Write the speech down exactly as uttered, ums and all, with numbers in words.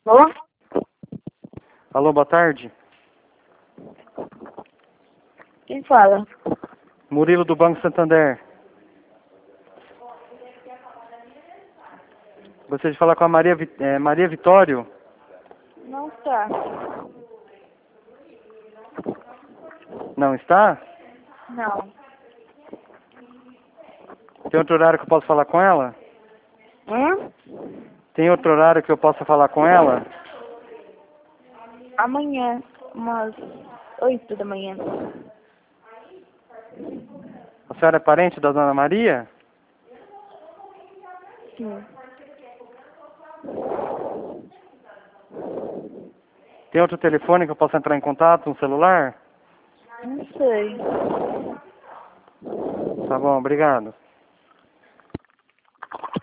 Alô? Alô, boa tarde. Quem fala? Murilo do Banco Santander. Gostaria de falar com a Maria, Vi- eh, Maria Vitório. Não está. Não está? Não. Tem outro horário que eu posso falar com ela? Hã? Tem outro horário que eu possa falar com ela? Amanhã, umas oito da manhã. A senhora é parente da Dona Maria? Sim. Tem outro telefone que eu possa entrar em contato, um celular? Não sei. Tá bom, obrigado.